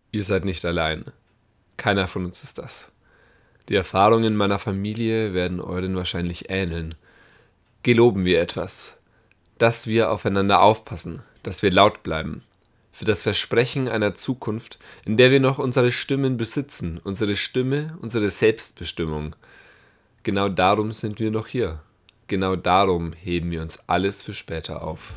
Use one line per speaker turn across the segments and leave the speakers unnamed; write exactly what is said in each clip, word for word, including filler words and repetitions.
Ihr seid nicht allein. Keiner von uns ist das. Die Erfahrungen meiner Familie werden euren wahrscheinlich ähneln. Geloben wir etwas, dass wir aufeinander aufpassen, dass wir laut bleiben, für das Versprechen einer Zukunft, in der wir noch unsere Stimmen besitzen, unsere Stimme, unsere Selbstbestimmung. Genau darum sind wir noch hier. Genau darum heben wir uns alles für später auf.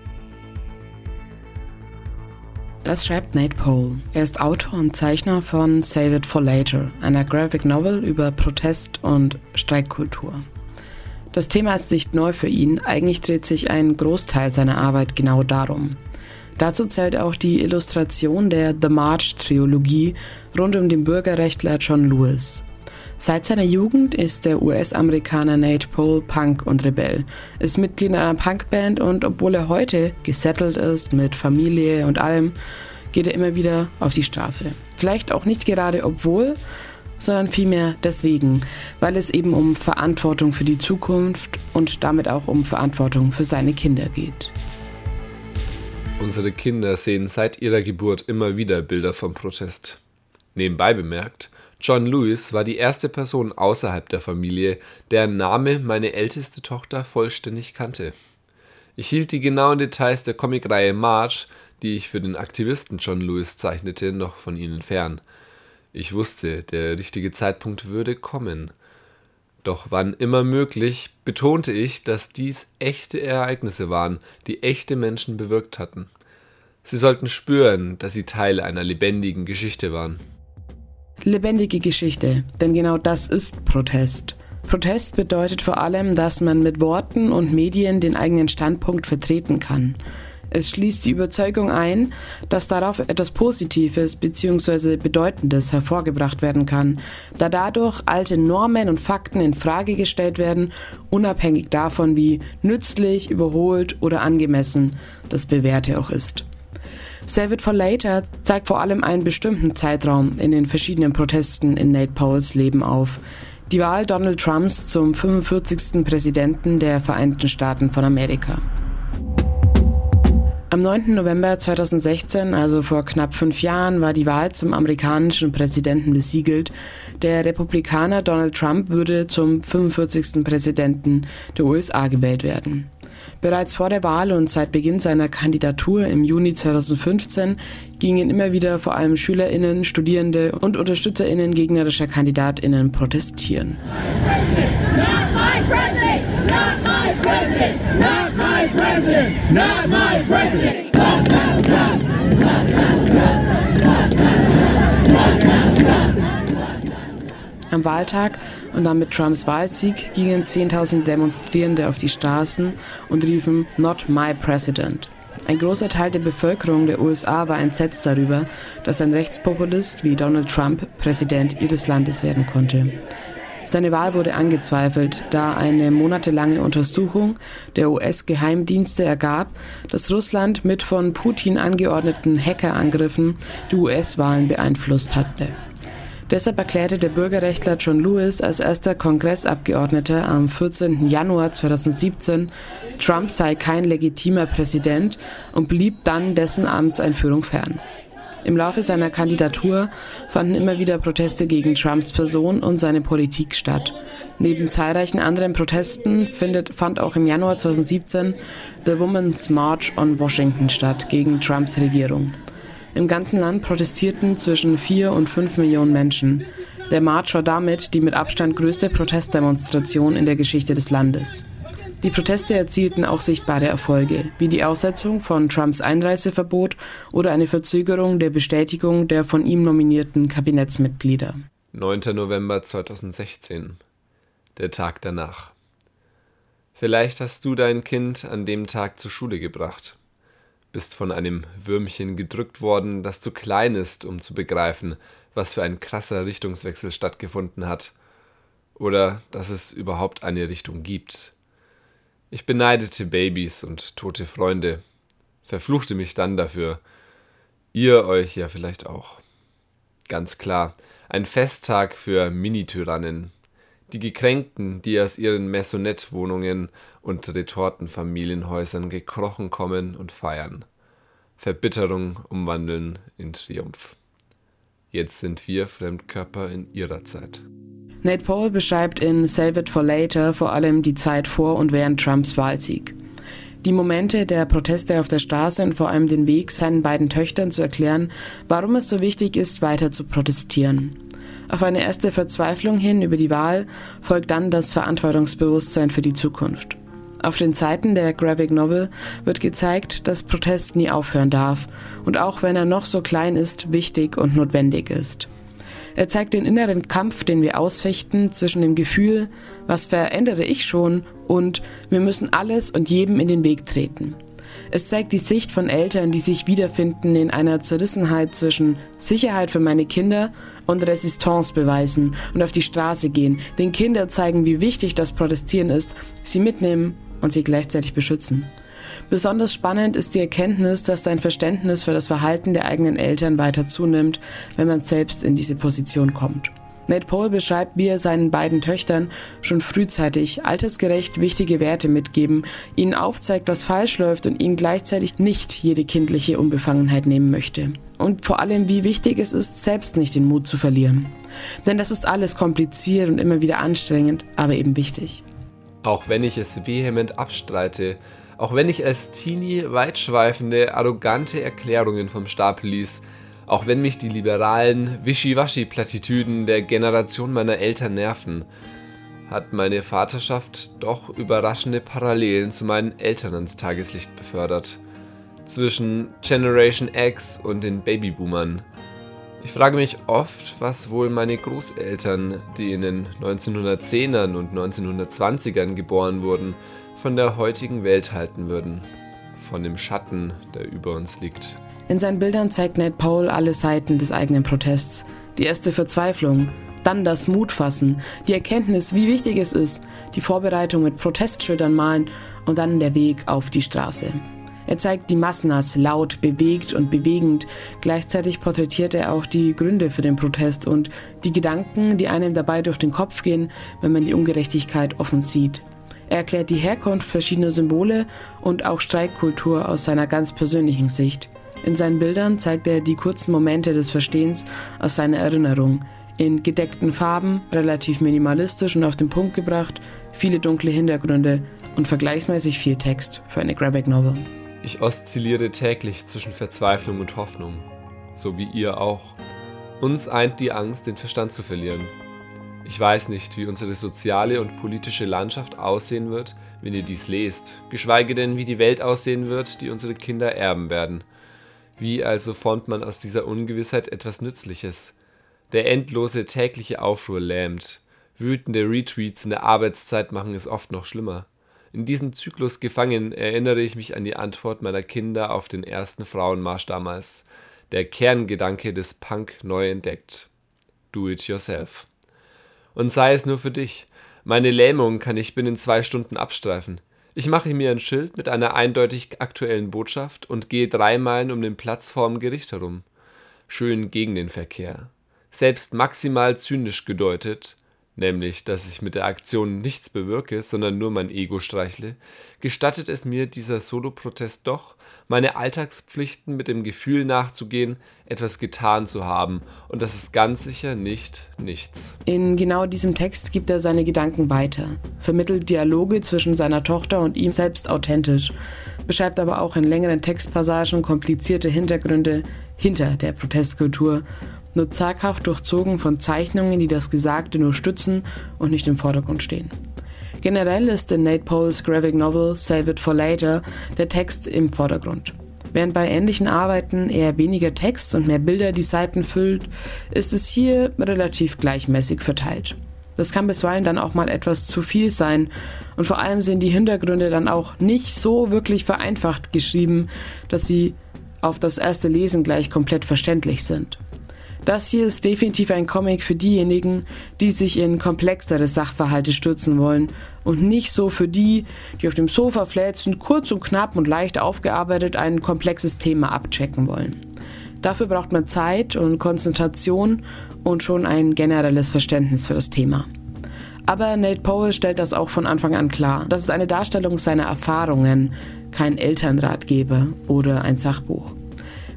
Das schreibt Nate Pohl. Er ist Autor und Zeichner von Save It for Later, einer Graphic Novel über Protest und Streikkultur. Das Thema ist nicht neu für ihn, eigentlich dreht sich ein Großteil seiner Arbeit genau darum. Dazu zählt auch die Illustration der The March-Trilogie rund um den Bürgerrechtler John Lewis. Seit seiner Jugend ist der U S-Amerikaner Nate Pohl Punk und Rebell, ist Mitglied einer Punkband und obwohl er heute gesettelt ist mit Familie und allem, geht er immer wieder auf die Straße. Vielleicht auch nicht gerade obwohl, sondern vielmehr deswegen, weil es eben um Verantwortung für die Zukunft und damit auch um Verantwortung für seine Kinder geht.
Unsere Kinder sehen seit ihrer Geburt immer wieder Bilder vom Protest. Nebenbei bemerkt, John Lewis war die erste Person außerhalb der Familie, deren Name meine älteste Tochter vollständig kannte. Ich hielt die genauen Details der Comicreihe March, die ich für den Aktivisten John Lewis zeichnete, noch von ihnen fern. Ich wusste, der richtige Zeitpunkt würde kommen. Doch wann immer möglich, betonte ich, dass dies echte Ereignisse waren, die echte Menschen bewirkt hatten. Sie sollten spüren, dass sie Teil einer lebendigen Geschichte waren.
Lebendige Geschichte, denn genau das ist Protest. Protest bedeutet vor allem, dass man mit Worten und Medien den eigenen Standpunkt vertreten kann. Es schließt die Überzeugung ein, dass darauf etwas Positives bzw. Bedeutendes hervorgebracht werden kann, da dadurch alte Normen und Fakten in Frage gestellt werden, unabhängig davon, wie nützlich, überholt oder angemessen das Bewährte auch ist. Save It for Later zeigt vor allem einen bestimmten Zeitraum in den verschiedenen Protesten in Nate Pohls Leben auf. Die Wahl Donald Trumps zum fünfundvierzigsten Präsidenten der Vereinigten Staaten von Amerika. Am neunten November zweitausendsechzehn, also vor knapp fünf Jahren, war die Wahl zum amerikanischen Präsidenten besiegelt. Der Republikaner Donald Trump würde zum fünfundvierzigsten Präsidenten der U S A gewählt werden. Bereits vor der Wahl und seit Beginn seiner Kandidatur im Juni zweitausendfünfzehn gingen immer wieder vor allem SchülerInnen, Studierende und UnterstützerInnen gegnerischer KandidatInnen protestieren. Am Wahltag und damit Trumps Wahlsieg gingen zehntausend Demonstrierende auf die Straßen und riefen "Not my president". Ein großer Teil der Bevölkerung der U S A war entsetzt darüber, dass ein Rechtspopulist wie Donald Trump Präsident ihres Landes werden konnte. Seine Wahl wurde angezweifelt, da eine monatelange Untersuchung der U S-Geheimdienste ergab, dass Russland mit von Putin angeordneten Hackerangriffen die U S-Wahlen beeinflusst hatte. Deshalb erklärte der Bürgerrechtler John Lewis als erster Kongressabgeordneter am vierzehnten Januar zweitausendsiebzehn, Trump sei kein legitimer Präsident und blieb dann dessen Amtseinführung fern. Im Laufe seiner Kandidatur fanden immer wieder Proteste gegen Trumps Person und seine Politik statt. Neben zahlreichen anderen Protesten findet, fand auch im Januar zweitausendsiebzehn The Women's March on Washington statt gegen Trumps Regierung. Im ganzen Land protestierten zwischen vier und fünf Millionen Menschen. Der March war damit die mit Abstand größte Protestdemonstration in der Geschichte des Landes. Die Proteste erzielten auch sichtbare Erfolge, wie die Aussetzung von Trumps Einreiseverbot oder eine Verzögerung der Bestätigung der von ihm nominierten Kabinettsmitglieder.
neunter November zweitausendsechzehn, der Tag danach. Vielleicht hast du dein Kind an dem Tag zur Schule gebracht. Bist von einem Würmchen gedrückt worden, das zu klein ist, um zu begreifen, was für ein krasser Richtungswechsel stattgefunden hat. Oder dass es überhaupt eine Richtung gibt. Ich beneidete Babys und tote Freunde, verfluchte mich dann dafür. Ihr euch ja vielleicht auch. Ganz klar, ein Festtag für Mini-Tyrannen. Die Gekränkten, die aus ihren Maisonette-Wohnungen und Retortenfamilienhäusern gekrochen kommen und feiern. Verbitterung umwandeln in Triumph. Jetzt sind wir Fremdkörper in ihrer Zeit.
Nate Powell beschreibt in Save It for Later vor allem die Zeit vor und während Trumps Wahlsieg. Die Momente der Proteste auf der Straße und vor allem den Weg, seinen beiden Töchtern zu erklären, warum es so wichtig ist, weiter zu protestieren. Auf eine erste Verzweiflung hin über die Wahl folgt dann das Verantwortungsbewusstsein für die Zukunft. Auf den Seiten der Graphic Novel wird gezeigt, dass Protest nie aufhören darf und auch wenn er noch so klein ist, wichtig und notwendig ist. Er zeigt den inneren Kampf, den wir ausfechten, zwischen dem Gefühl, was verändere ich schon, und wir müssen alles und jedem in den Weg treten. Es zeigt die Sicht von Eltern, die sich wiederfinden in einer Zerrissenheit zwischen Sicherheit für meine Kinder und Resistance beweisen und auf die Straße gehen, den Kindern zeigen, wie wichtig das Protestieren ist, sie mitnehmen und sie gleichzeitig beschützen. Besonders spannend ist die Erkenntnis, dass dein Verständnis für das Verhalten der eigenen Eltern weiter zunimmt, wenn man selbst in diese Position kommt. Nate Powell beschreibt, wie er seinen beiden Töchtern schon frühzeitig altersgerecht wichtige Werte mitgeben, ihnen aufzeigt, was falsch läuft und ihnen gleichzeitig nicht jede kindliche Unbefangenheit nehmen möchte. Und vor allem, wie wichtig es ist, selbst nicht den Mut zu verlieren. Denn das ist alles kompliziert und immer wieder anstrengend, aber eben wichtig.
Auch wenn ich es vehement abstreite, auch wenn ich als Teenie weitschweifende, arrogante Erklärungen vom Stapel ließ, auch wenn mich die liberalen Wischiwaschi-Plattitüden der Generation meiner Eltern nerven, hat meine Vaterschaft doch überraschende Parallelen zu meinen Eltern ans Tageslicht befördert. Zwischen Generation X und den Babyboomern. Ich frage mich oft, was wohl meine Großeltern, die in den neunzehnhundertzehnern und neunzehnhundertzwanzigern geboren wurden, von der heutigen Welt halten würden. Von dem Schatten, der über uns liegt.
In seinen Bildern zeigt Nate Powell alle Seiten des eigenen Protests. Die erste Verzweiflung, dann das Mutfassen, die Erkenntnis, wie wichtig es ist, die Vorbereitung mit Protestschildern malen und dann der Weg auf die Straße. Er zeigt die Massen als laut, bewegt und bewegend. Gleichzeitig porträtiert er auch die Gründe für den Protest und die Gedanken, die einem dabei durch den Kopf gehen, wenn man die Ungerechtigkeit offen sieht. Er erklärt die Herkunft verschiedener Symbole und auch Streikkultur aus seiner ganz persönlichen Sicht. In seinen Bildern zeigt er die kurzen Momente des Verstehens aus seiner Erinnerung. In gedeckten Farben, relativ minimalistisch und auf den Punkt gebracht, viele dunkle Hintergründe und vergleichsmäßig viel Text für eine Graphic Novel.
Ich oszilliere täglich zwischen Verzweiflung und Hoffnung, so wie ihr auch. Uns eint die Angst, den Verstand zu verlieren. Ich weiß nicht, wie unsere soziale und politische Landschaft aussehen wird, wenn ihr dies lest, geschweige denn, wie die Welt aussehen wird, die unsere Kinder erben werden. Wie also formt man aus dieser Ungewissheit etwas Nützliches? Der endlose tägliche Aufruhr lähmt. Wütende Retweets in der Arbeitszeit machen es oft noch schlimmer. In diesem Zyklus gefangen erinnere ich mich an die Antwort meiner Kinder auf den ersten Frauenmarsch damals. Der Kerngedanke des Punk neu entdeckt. Do it yourself. Und sei es nur für dich. Meine Lähmung kann ich binnen zwei Stunden abstreifen. Ich mache mir ein Schild mit einer eindeutig aktuellen Botschaft und gehe drei Meilen um den Platz vorm Gericht herum. Schön gegen den Verkehr. Selbst maximal zynisch gedeutet, nämlich, dass ich mit der Aktion nichts bewirke, sondern nur mein Ego streichle, gestattet es mir dieser Solo-Protest doch, meine Alltagspflichten mit dem Gefühl nachzugehen, etwas getan zu haben. Und das ist ganz sicher nicht nichts.
In genau diesem Text gibt er seine Gedanken weiter, vermittelt Dialoge zwischen seiner Tochter und ihm selbst authentisch, beschreibt aber auch in längeren Textpassagen komplizierte Hintergründe hinter der Protestkultur, nur zaghaft durchzogen von Zeichnungen, die das Gesagte nur stützen und nicht im Vordergrund stehen. Generell ist in Nate Powells Graphic Novel Save It for Later der Text im Vordergrund. Während bei ähnlichen Arbeiten eher weniger Text und mehr Bilder die Seiten füllt, ist es hier relativ gleichmäßig verteilt. Das kann bisweilen dann auch mal etwas zu viel sein und vor allem sind die Hintergründe dann auch nicht so wirklich vereinfacht geschrieben, dass sie auf das erste Lesen gleich komplett verständlich sind. Das hier ist definitiv ein Comic für diejenigen, die sich in komplexere Sachverhalte stürzen wollen und nicht so für die, die auf dem Sofa flätzend, kurz und knapp und leicht aufgearbeitet ein komplexes Thema abchecken wollen. Dafür braucht man Zeit und Konzentration und schon ein generelles Verständnis für das Thema. Aber Nate Powell stellt das auch von Anfang an klar. Das ist eine Darstellung seiner Erfahrungen, kein Elternratgeber oder ein Sachbuch.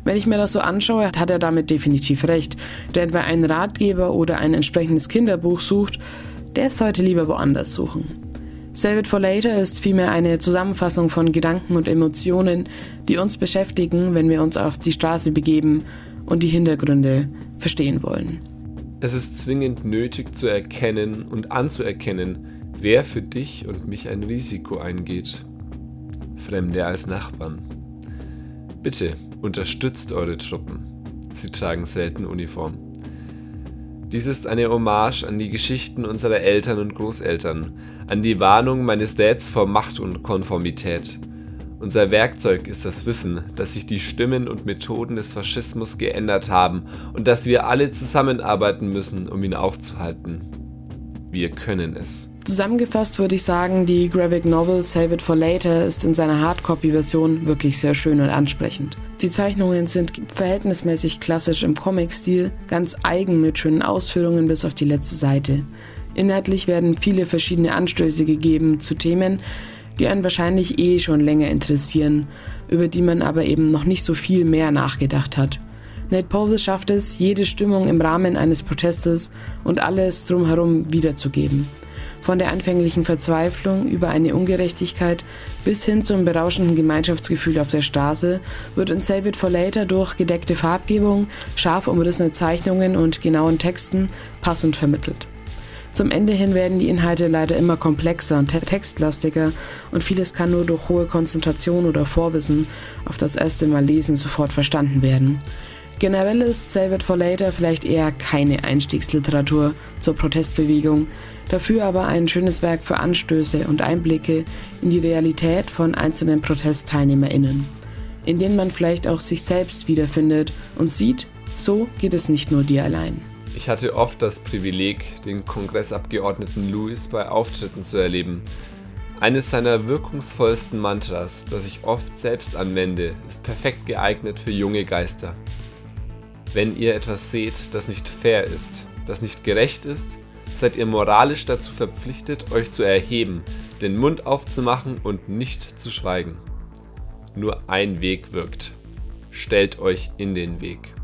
Wenn ich mir das so anschaue, hat er damit definitiv recht. Denn wer einen Ratgeber oder ein entsprechendes Kinderbuch sucht, der sollte lieber woanders suchen. Save It for Later ist vielmehr eine Zusammenfassung von Gedanken und Emotionen, die uns beschäftigen, wenn wir uns auf die Straße begeben und die Hintergründe verstehen wollen.
Es ist zwingend nötig zu erkennen und anzuerkennen, wer für dich und mich ein Risiko eingeht. Fremde als Nachbarn. Bitte unterstützt eure Truppen. Sie tragen selten Uniform. Dies ist eine Hommage an die Geschichten unserer Eltern und Großeltern, an die Warnung meines Dads vor Macht und Konformität. Unser Werkzeug ist das Wissen, dass sich die Stimmen und Methoden des Faschismus geändert haben und dass wir alle zusammenarbeiten müssen, um ihn aufzuhalten. Wir können es.
Zusammengefasst würde ich sagen, die Graphic Novel Save It for Later ist in seiner Hardcopy-Version wirklich sehr schön und ansprechend. Die Zeichnungen sind verhältnismäßig klassisch im Comic-Stil, ganz eigen mit schönen Ausführungen bis auf die letzte Seite. Inhaltlich werden viele verschiedene Anstöße gegeben zu Themen, die einen wahrscheinlich eh schon länger interessieren, über die man aber eben noch nicht so viel mehr nachgedacht hat. Nate Povell schafft es, jede Stimmung im Rahmen eines Protestes und alles drumherum wiederzugeben. Von der anfänglichen Verzweiflung über eine Ungerechtigkeit bis hin zum berauschenden Gemeinschaftsgefühl auf der Straße wird in Save It for Later durch gedeckte Farbgebung, scharf umrissene Zeichnungen und genauen Texten passend vermittelt. Zum Ende hin werden die Inhalte leider immer komplexer und te- textlastiger und vieles kann nur durch hohe Konzentration oder Vorwissen auf das erste Mal lesen sofort verstanden werden. Generell ist Save It for Later vielleicht eher keine Einstiegsliteratur zur Protestbewegung, dafür aber ein schönes Werk für Anstöße und Einblicke in die Realität von einzelnen ProtestteilnehmerInnen, in denen man vielleicht auch sich selbst wiederfindet und sieht, so geht es nicht nur dir allein.
Ich hatte oft das Privileg, den Kongressabgeordneten Lewis bei Auftritten zu erleben. Eines seiner wirkungsvollsten Mantras, das ich oft selbst anwende, ist perfekt geeignet für junge Geister. Wenn ihr etwas seht, das nicht fair ist, das nicht gerecht ist, seid ihr moralisch dazu verpflichtet, euch zu erheben, den Mund aufzumachen und nicht zu schweigen. Nur ein Weg wirkt. Stellt euch in den Weg.